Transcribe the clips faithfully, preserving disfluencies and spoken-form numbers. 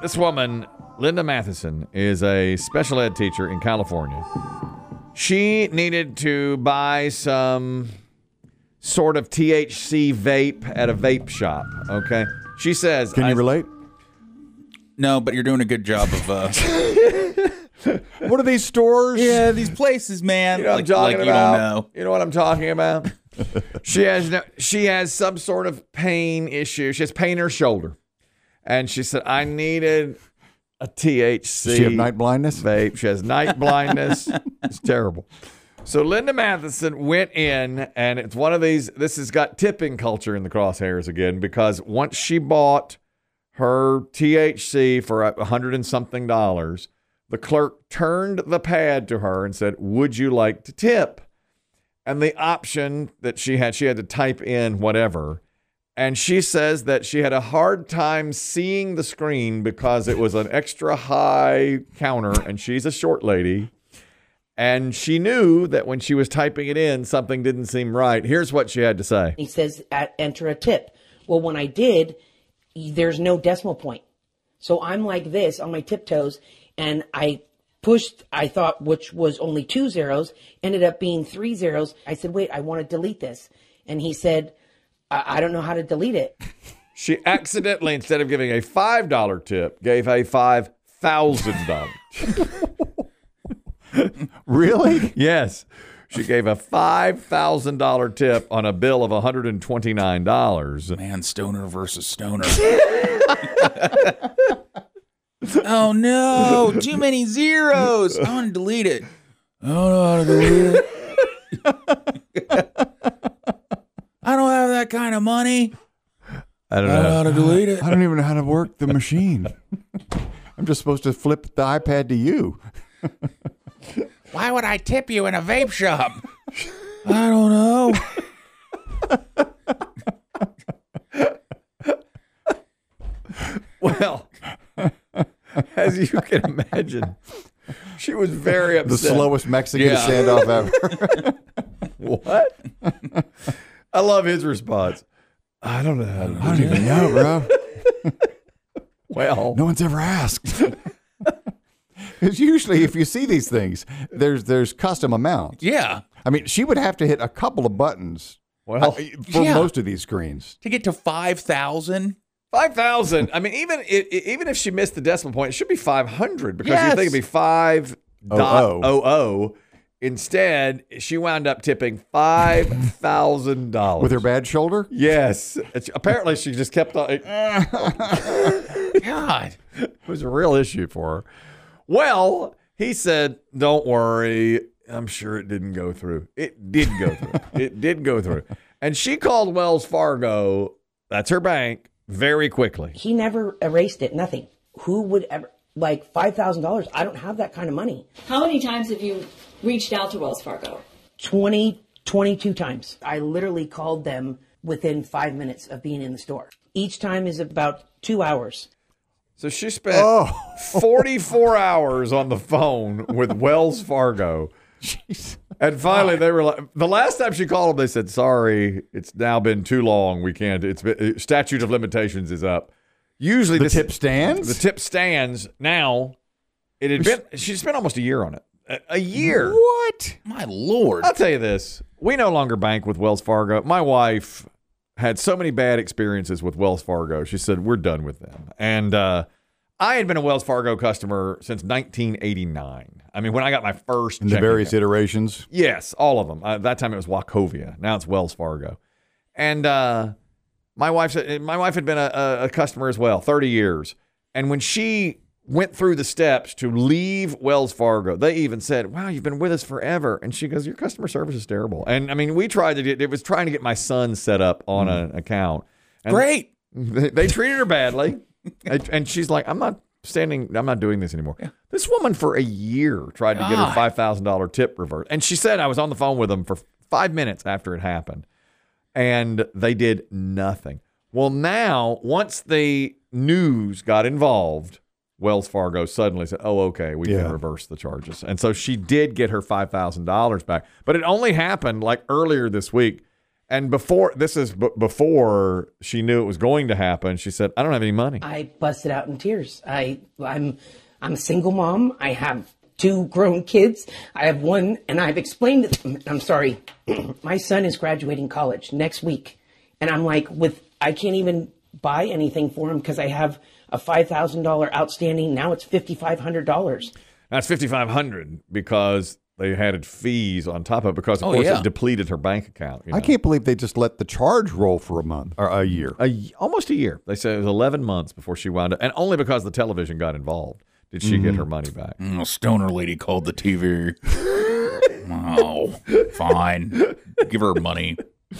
This woman, Linda Matheson, is a special ed teacher in California. She needed to buy some sort of T H C vape at a vape shop, okay? She says... Can you I, relate? No, but you're doing a good job of... Uh, what are these stores? yeah, these places, man. You know what like, I'm talking like about? You don't know. You know what I'm talking about? she has no, she has some sort of pain issue. She has pain in her shoulder. And she said, I needed a T H C. Does she have night blindness? Vape. She has night blindness. It's terrible. So Linda Matheson went in, and it's one of these, this has got tipping culture in the crosshairs again, because once she bought her T H C for a hundred and something dollars, the clerk turned the pad to her and said, would you like to tip? And the option that she had, she had to type in whatever. And she says that she had a hard time seeing the screen because it was an extra high counter, and she's a short lady. And she knew that when she was typing it in, something didn't seem right. Here's what she had to say. He says, at, enter a tip. Well, when I did, there's no decimal point. So I'm like this on my tiptoes, and I pushed, I thought, which was only two zeros, ended up being three zeros. I said, wait, I want to delete this. And he said, I, I don't know how to delete it. She accidentally, instead of giving a five dollar tip, gave a five thousand dollars. Really? Yes. She gave a five thousand dollars tip on a bill of one hundred twenty-nine dollars. Man, stoner versus stoner. Oh, no. Too many zeros. I want to delete it. I don't know how to delete it. I don't have that kind of money. I don't I don't know know. how to delete it. I don't even know how to work the machine. I'm just supposed to flip the iPad to you. Why would I tip you in a vape shop? I don't know. Well, as you can imagine, she was very upset. The slowest Mexican Yeah. standoff ever. What? I love his response. I don't know how to I don't even know, bro. Well, No one's ever asked. Because usually if you see these things, there's there's custom amounts. Yeah. I mean, she would have to hit a couple of buttons well, uh, for yeah. most of these screens. To get to five thousand. five thousand. I mean, even if, even if she missed the decimal point, it should be five hundred because Yes. you think it'd be five Oh, dot oh. oh oh. Instead, she wound up tipping five thousand dollars. With her bad shoulder? Yes. It's, apparently, she just kept on. It God. was a real issue for her. Well, he said, don't worry. I'm sure it didn't go through. It did go through. It did go through. And she called Wells Fargo, that's her bank, very quickly. He never erased it, nothing. Who would ever, like five thousand dollars? I don't have that kind of money. How many times have you reached out to Wells Fargo? twenty, twenty-two times. I literally called them within five minutes of being in the store. Each time is about two hours. So she spent Oh. forty-four hours on the phone with Wells Fargo. Jeez. And finally, they were like, the last time she called them, they said, sorry, it's now been too long. We can't, it's been, statute of limitations is up. Usually The this, tip stands? the tip stands. Now, it had been, she spent almost a year on it. A, a year. What? My Lord. I'll tell you this. We no longer bank with Wells Fargo. My wife had so many bad experiences with Wells Fargo. She said, we're done with them. And uh, I had been a Wells Fargo customer since nineteen eighty-nine. I mean, when I got my first In the checking various account. iterations? Yes, all of them. Uh, that time it was Wachovia. Now it's Wells Fargo. And uh, my wife said, my wife had been a, a, a customer as well, thirty years. And when she went through the steps to leave Wells Fargo, they even said, wow, you've been with us forever. And she goes, your customer service is terrible. And I mean, we tried to get, it was trying to get my son set up on Mm. an account. And Great. They, they treated her badly. and, and she's like, I'm not standing, I'm not doing this anymore. Yeah. This woman for a year tried to get her God. five thousand dollars tip reversed. And she said, I was on the phone with them for five minutes after it happened. And they did nothing. Well, now, once the news got involved, Wells Fargo suddenly said, oh, okay, we Yeah. can reverse the charges. And so she did get her five thousand dollars back. But it only happened like earlier this week. And before this is b- before she knew it was going to happen, she said, "I don't have any money." I busted out in tears. I I'm I'm a single mom. I have two grown kids. I have one, and I've explained to them, I'm sorry, my son is graduating college next week, and I'm like, with I can't even buy anything for him because I have a five thousand dollars outstanding. Now it's fifty-five hundred dollars. That's fifty-five hundred dollars because they added fees on top of it because, of Oh, course, yeah. it depleted her bank account. You know? I can't believe they just let the charge roll for a month or a year. A, y- almost a year. They said it was eleven months before she wound up, and only because the television got involved did she get her money back. Mm, stoner lady called the T V. Oh, fine. Give her money.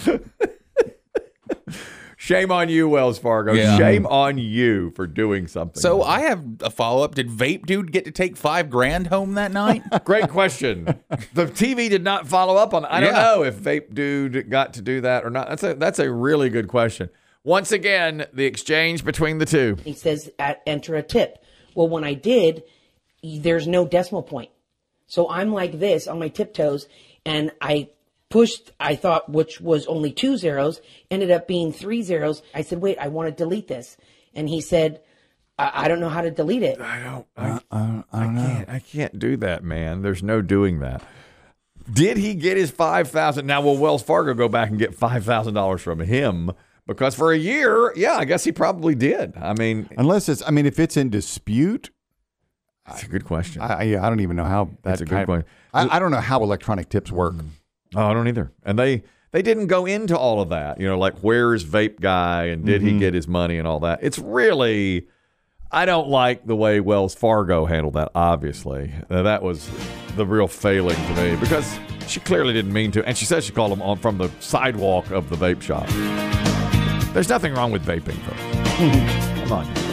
Shame on you, Wells Fargo. Yeah. Shame on you for doing something. So like I have a follow up. Did Vape Dude get to take five grand home that night? that. Great question. The T V did not follow up on that. I don't Yeah. know if Vape Dude got to do that or not. That's a that's a really good question. Once again, the exchange between the two. He says, at, enter a tip. Well, when I did, there's no decimal point. So I'm like this on my tiptoes, and I pushed, I thought, which was only two zeros, ended up being three zeros. I said, wait, I want to delete this. And he said, I, I don't know how to delete it. I don't. I, I, I can't. I can't do that, man. There's no doing that. Did he get his five thousand? Now, will Wells Fargo go back and get five thousand dollars from him? Because for a year, yeah, I guess he probably did. I mean, Unless it's, I mean, if it's in dispute, that's a good question. I, I I don't even know how that That's a good kind point. of, I, I don't know how electronic tips work. Oh, I don't either. And they they didn't go into all of that. You know, like where's Vape Guy and did he get his money and all that. It's really, I don't like the way Wells Fargo handled that. Obviously, uh, that was the real failing to me because she clearly didn't mean to, and she said she called him on from the sidewalk of the vape shop. There's nothing wrong with vaping, folks. Come on.